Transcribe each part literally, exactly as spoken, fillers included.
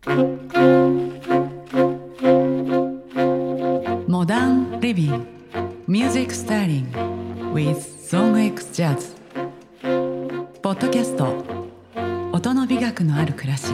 モダンリビング Music Styling with SongX Jazz ポッドキャスト音の美学のある暮らし。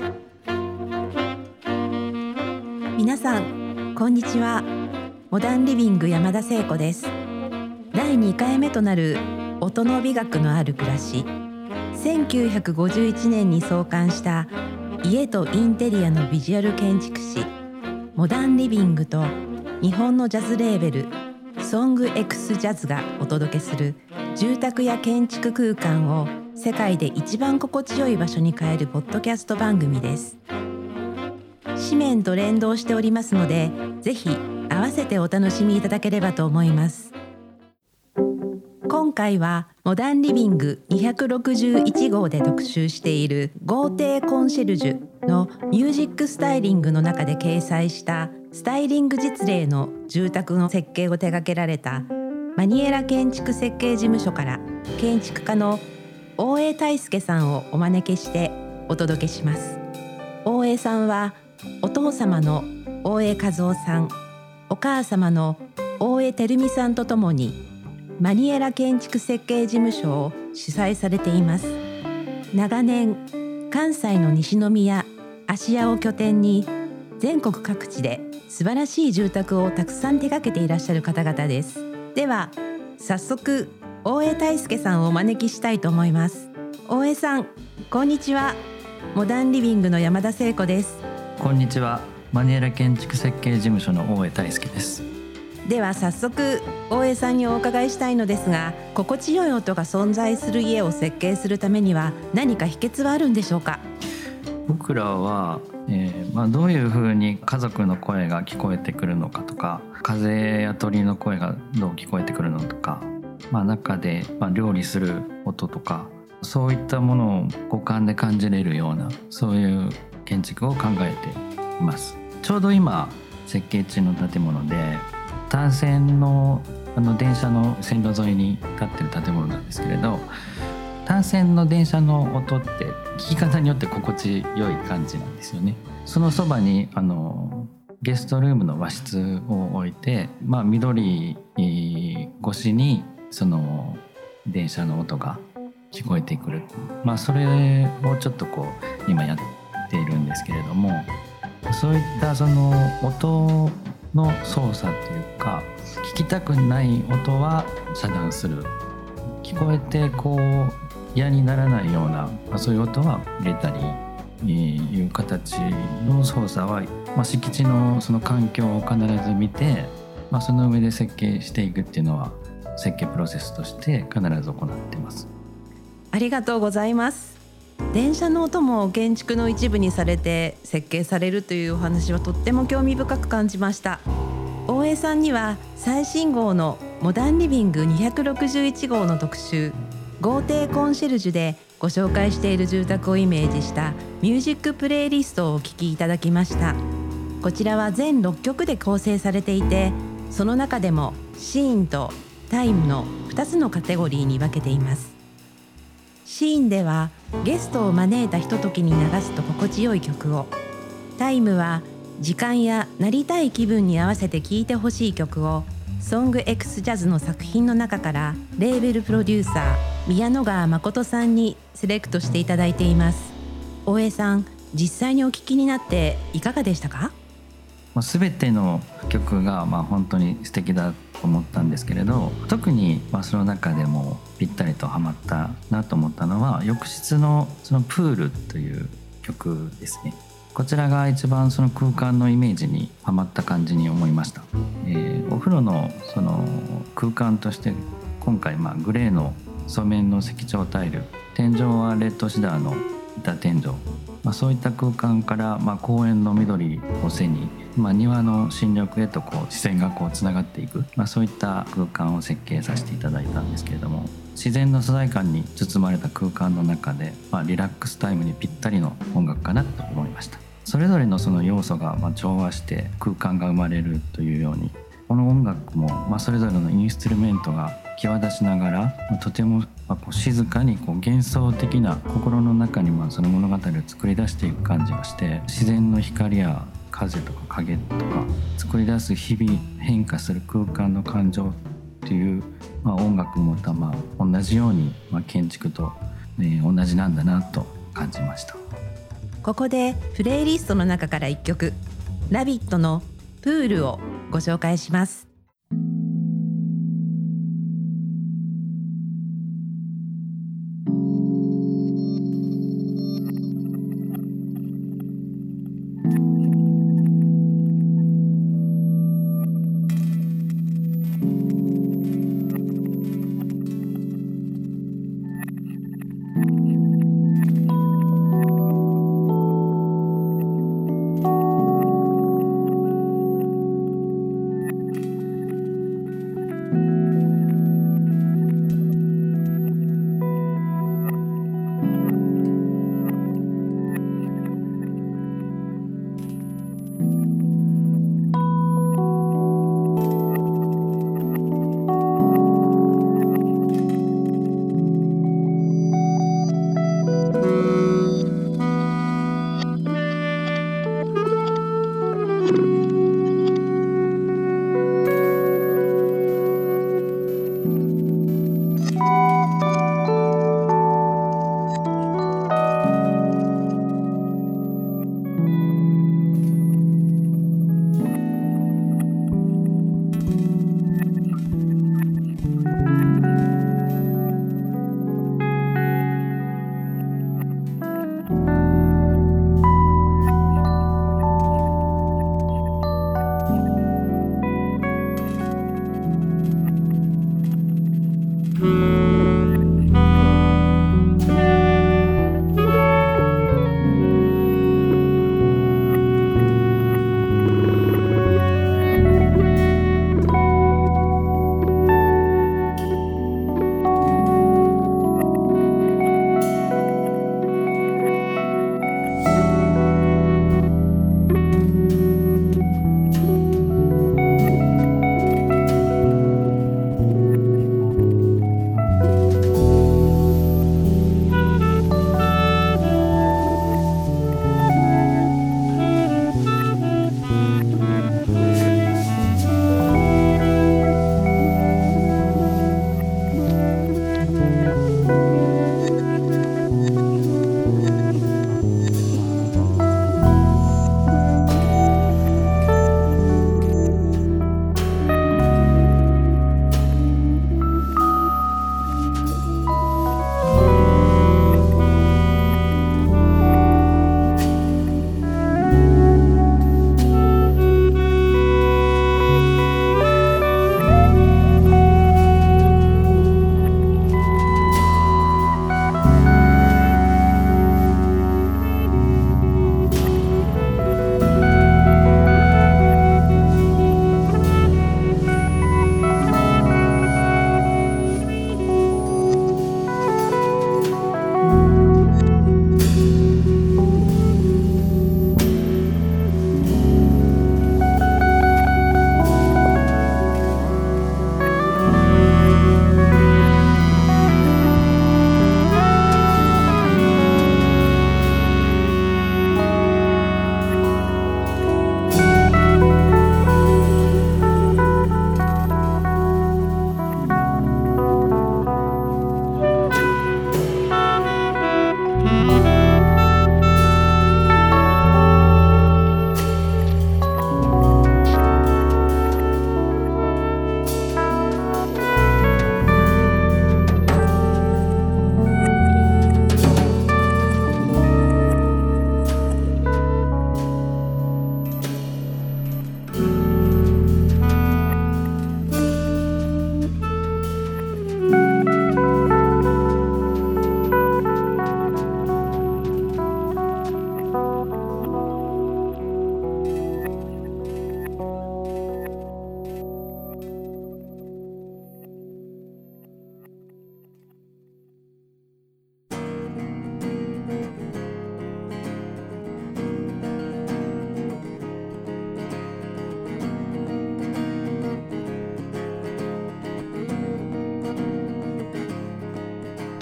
皆さんこんにちは。モダンリビング山田聖子です。だいにかいめとなる音の美学のある暮らし。せんきゅうひゃくごじゅういちねんに創刊した家とインテリアのビジュアル建築士モダンリビングと日本のジャズレーベルソング X ジャズがお届けする住宅や建築空間を世界で一番心地よい場所に変えるポッドキャスト番組です。紙面と連動しておりますので、ぜひ合わせてお楽しみいただければと思います。今回はモダンリビングにひゃくろくじゅういちごうで特集している豪邸コンシェルジュのミュージックスタイリングの中で掲載したスタイリング実例の住宅の設計を手掛けられたマニエラ建築設計事務所から建築家の大江大輔さんをお招きしてお届けします。大江さんはお父様の大江和夫さん、お母様の大江照美さんとともにマニエラ建築設計事務所を主催されています。長年関西の西宮、芦屋を拠点に全国各地で素晴らしい住宅をたくさん手掛けていらっしゃる方々です。では早速大江大輔さんをお招きしたいと思います。大江さんこんにちは。モダンリビングの山田聖子です。 こんにちは。マニエラ建築設計事務所の大江大輔です。 では早速大江さんにお伺いしたいのですが、心地よい音が存在する家を設計するためには何か秘訣はあるんでしょうか？ 僕らは、えーまあ、どういうふうに家族の声が聞こえてくるのかとか、風や鳥の声がどう聞こえてくるのとか、まあ、中で、まあ、料理する音とか、そういったものを五感で感じれるような、そういう建築を考えています。ちょうど今設計中の建物で単線 の, あの電車の線路沿いに立ってる建物なんですけれど、単線の電車の音って聞き方によって心地よい感じなんですよね。そのそばにあのゲストルームの和室を置いて、まあ、緑越しにその電車の音が聞こえてくる、まあ、それをちょっとこう今やっているんですけれども、そういったその音の操作というか、聞きたくない音は遮断する、聞こえてこう嫌にならないような、まあ、そういう音は入れたりいう形の操作は、まあ、敷地のその環境を必ず見て、まあ、その上で設計していくっていうのは設計プロセスとして必ず行っています。 ありがとうございます。電車の音も建築の一部にされて設計されるというお話はとっても興味深く感じました。大江さんには最新号のモダンリビングにひゃくろくじゅういちごうの特集豪邸コンシェルジュでご紹介している住宅をイメージしたミュージックプレイリストをお聴きいただきました。こちらは全ろっきょくで構成されていて、その中でもシーンとタイムのふたつのカテゴリーに分けています。シーンではゲストを招いたひとときに流すと心地よい曲を、タイムは時間やなりたい気分に合わせて聴いてほしい曲をソング X ジャズの作品の中からレーベルプロデューサー宮野川誠さんにセレクトしていただいています。大江さん、実際にお聴きになっていかがでしたか？ 全ての曲がまあ本当に素敵だと思ったんですけれど、特にまあその中でもぴったりとハマったなと思ったのは浴室のそのプールという曲ですね。こちらが一番その空間のイメージにハマった感じに思いました。えー、お風呂のその空間として今回まあグレーの素面の石彫タイル、天井はレッドシダーの板天井、まあ、そういった空間からまあ公園の緑を背に、まあ、庭の新緑へとこう視線がこうつながっていく、まあ、そういった空間を設計させていただいたんですけれども、自然の素材感に包まれた空間の中で、まあ、リラックスタイムにぴったりの音楽かなと思いました。それぞれのその要素がまあ調和して空間が生まれるというように、この音楽もまあそれぞれのインストゥルメントが際立ちながらとてもまあ、こう静かにこう幻想的な心の中にまあその物語を作り出していく感じがして、自然の光や風とか影とか作り出す日々変化する空間の感情っていう、まあ、音楽もまあ同じように、まあ、建築と、ね、同じなんだなと感じました。 ここでプレイリストの中からいっきょく、ラビットのプールをご紹介します。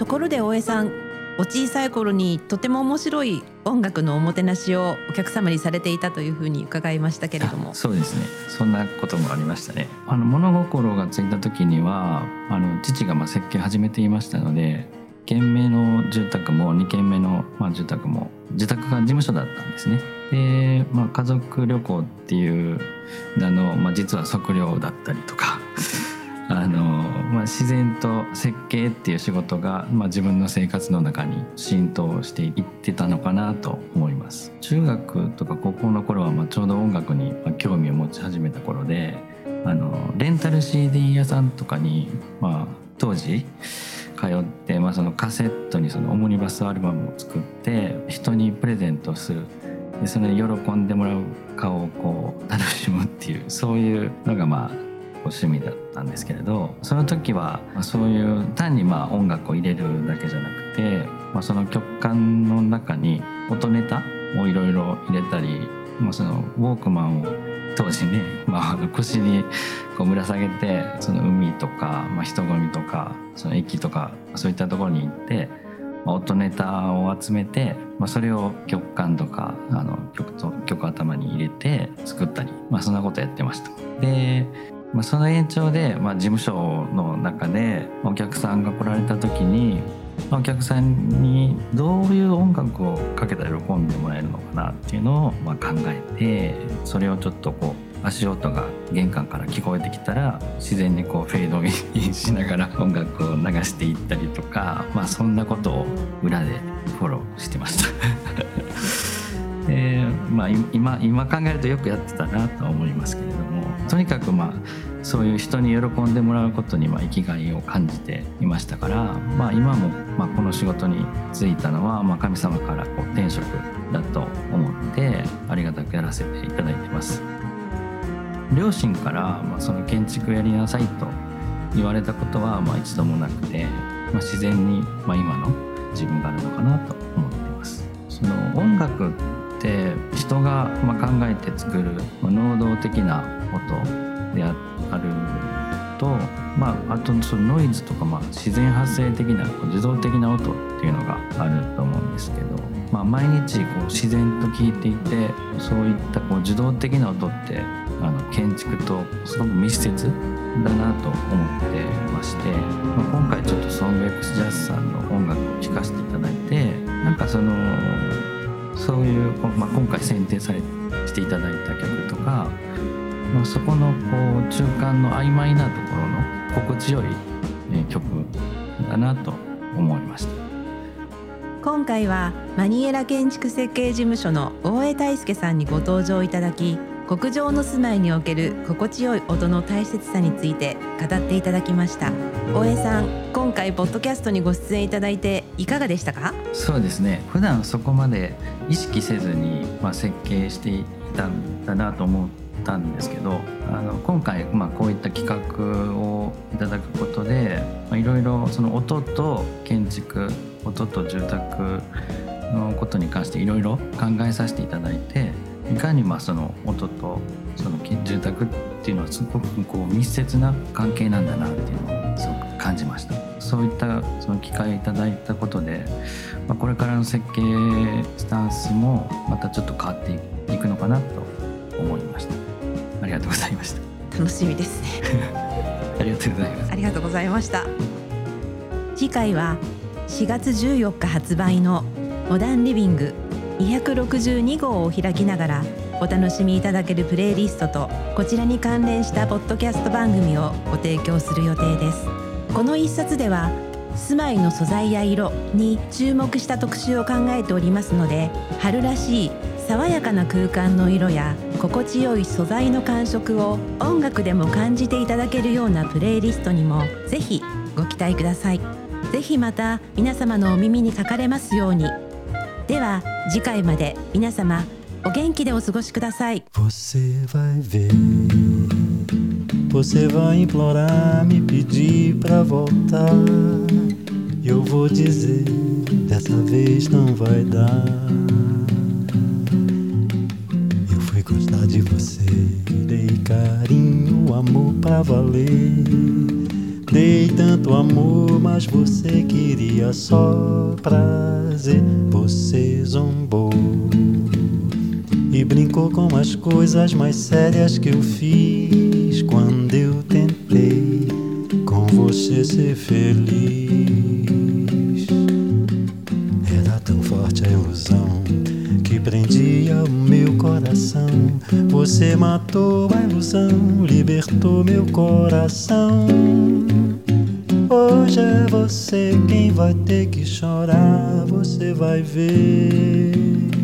ところで大江さん、お小さい頃にとても面白い音楽のおもてなしをお客様にされていたというふうに伺いましたけれども。 そうですね、そんなこともありましたね。あの物心がついた時にはあの父がまあ設計始めていましたので、いっけんめの住宅もにけんめのまあ住宅も自宅が事務所だったんですね。で、まあ、家族旅行っていうあの、まあ、実は測量だったりとかあの、まあ、自然と設計っていう仕事が、まあ、自分の生活の中に浸透していってたのかなと思います。中学とか高校の頃は、まあ、ちょうど音楽に興味を持ち始めた頃で、あのレンタル シーディー 屋さんとかに、まあ、当時通って、まあ、そのカセットにそのオムニバスアルバムを作って人にプレゼントする。でそれに喜んでもらう顔をこう楽しむっていう、そういうのがまあ趣味だったんですけれど、その時はそういう単にまあ音楽を入れるだけじゃなくて、まあ、その曲間の中に音ネタをいろいろ入れたり、まあ、そのウォークマンを当時ね、まあ、腰にこうぶら下げて、その海とか、まあ、人混みとかその駅とかそういったところに行って、まあ、音ネタを集めて、まあ、それを曲間とかあの 曲, と曲頭に入れて作ったり、まあ、そんなことやってました。でまあ、その延長で、まあ、事務所の中でお客さんが来られた時に、まあ、お客さんにどういう音楽をかけたら喜んでもらえるのかなっていうのをまあ考えて、それをちょっとこう足音が玄関から聞こえてきたら自然にこうフェードインしながら音楽を流していったりとか、まあ、そんなことを裏でフォローしてましたえーまあ、今, 今考えるとよくやってたなとは思いますけれども、とにかくまあそういう人に喜んでもらうことにまあ生きがいを感じていましたから、まあ、今もまあこの仕事に就いたのはまあ神様からこう天職だと思ってありがたくやらせていただいています。両親からまあその建築やりなさいと言われたことはまあ一度もなくて、まあ、自然にまあ今の自分があるのかなと思っています。その音楽で人がまあ考えて作る能動的な音であると、まあ、あとそのノイズとかまあ自然発生的な自動的な音っていうのがあると思うんですけど、まあ、毎日こう自然と聴いていて、そういったこう受動的な音ってあの建築とすごく密接だなと思ってまして、まあ、今回ちょっとソング X ジャズさんの音楽を聴かせていただいて、なんかそのそういう、まあ、今回選定されしていただいた曲とか、まあ、そこのこう中間の曖昧なところの心地よい曲だなと思いました。 今回はマニエラ建築設計事務所の大江大輔さんにご登場いただき、極上の住まいにおける心地よい音の大切さについて語っていただきました。大江さん、今回ポッドキャストにご出演いただいていかがでしたか？ そうですね、普段そこまで意識せずに、まあ、設計していたんだなと思ったんですけど、あの今回、まあ、こういった企画をいただくことで、まあ、いろいろその音と建築、音と住宅のことに関していろいろ考えさせていただいて、いかにまあその音とその住宅っていうのはすごくこう密接な関係なんだなっていうのをすごく感じました。そういったその機会をいただいたことで、まあ、これからの設計スタンスもまたちょっと変わっていくのかなと思いました。ありがとうございました。 楽しみですねありがとうございます。 ありがとうございました。次回はしがつじゅうよっか発売のモダンリビングにひゃくろくじゅうに号を開きながらお楽しみいただけるプレイリストと、こちらに関連したポッドキャスト番組をご提供する予定です。この一冊では住まいの素材や色に注目した特集を考えておりますので、春らしい爽やかな空間の色や心地よい素材の感触を音楽でも感じていただけるようなプレイリストにもぜひご期待ください。ぜひまた皆様のお耳にかかれますように。では次回まで皆様お元気でお過ごしください。 Você vai ver, você vai implorar, me pedir pra voltar. Eu vou dizer, dessa vez não vai dar. Eu fui gostar de você, dei carinho, amor pra valer. dei tanto amor, mas você queria só prazer. Você zombou e brincou com as coisas mais sérias que eu fiz quando eu tentei com você ser feliz. Era tão forte a ilusão que prendia o meu coração. Você matou a ilusão, libertou meu coração. Hoje é você quem vai ter que chorar, você vai ver.